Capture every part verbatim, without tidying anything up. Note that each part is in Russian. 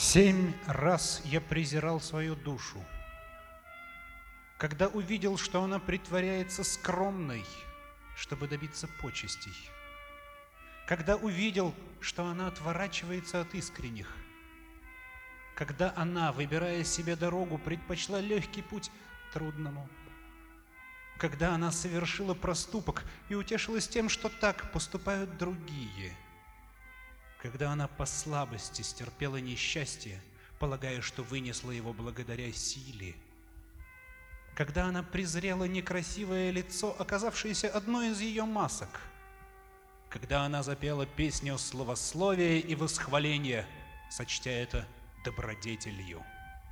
Семь раз я презирал свою душу, когда увидел, что она притворяется скромной, чтобы добиться почестей, когда увидел, что она отворачивается от искренних, когда она, выбирая себе дорогу, предпочла легкий путь трудному, когда она совершила проступок и утешилась тем, что так поступают другие, когда она по слабости стерпела несчастье, полагая, что вынесла его благодаря силе, когда она презрела некрасивое лицо, оказавшееся одной из ее масок, когда она запела песню словословия и восхваления, сочтя это добродетелью.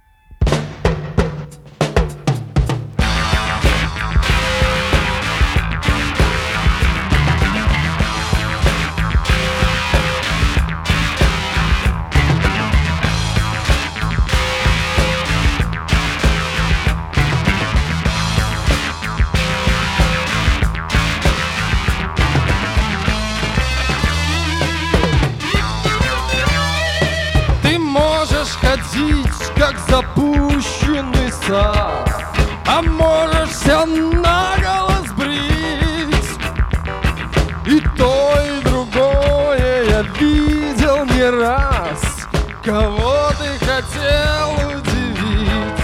Как запущенный сад, а можешь все наголо сбрить. И то, и другое я видел не раз. Кого ты хотел удивить?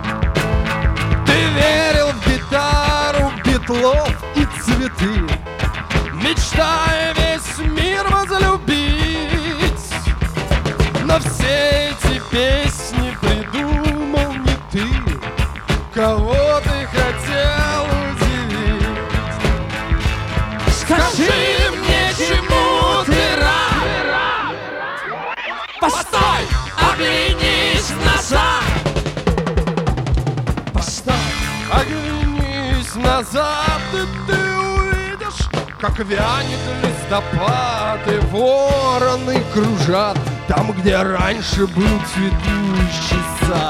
Ты верил в гитару, битлов и цветы, мечтая весь мир возлюбить. Но все эти песни придумал не ты. Кого ты хотел удивить? Скажи мне, чему ты рад? Постой, оглянись назад. Постой, оглянись назад, и ты увидишь, как вянет листопад, и вороны кружат там, где раньше был цветущий сад.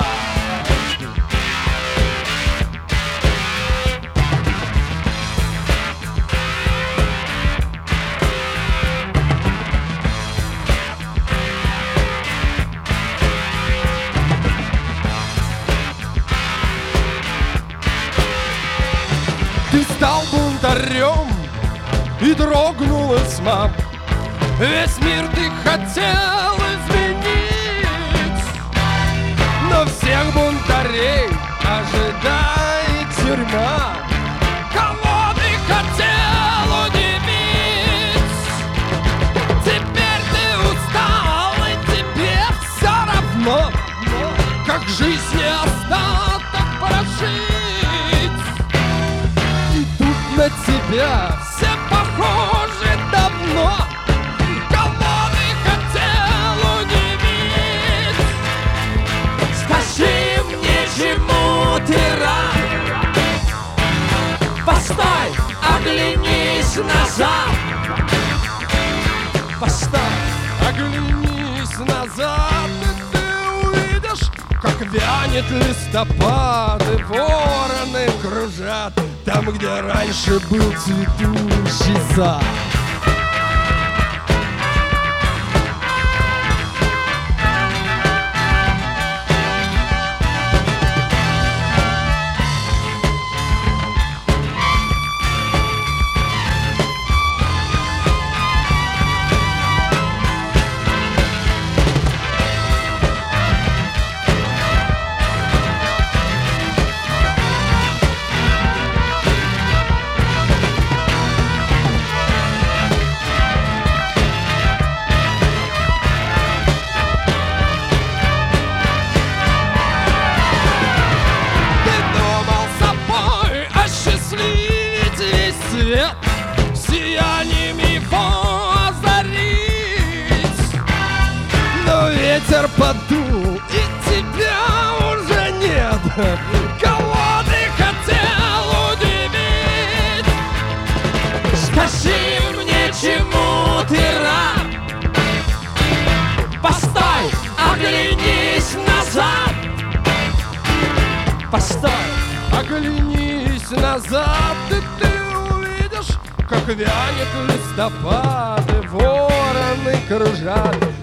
Ты стал бунтарем, и дрогнула тьма. Весь мир ты хотел изменить, но всех бунтарей ожидает тюрьма. Кого ты хотел удивить? Теперь ты устал, и тебе все равно, как жизни остаток прожить. И тут на тебя все похожи давно. Постой, оглянись назад. Постой, оглянись назад, и ты увидишь, как вянет листопад, и вороны кружат там, где раньше был цветущий сад. Сиянием его озарить, но ветер подул, и тебя уже нет. Кого ты хотел удивить? Скажи мне, чему ты рад? Постой, оглянись назад. Постой, оглянись назад, и ты как вянет листопад, и вороны кружат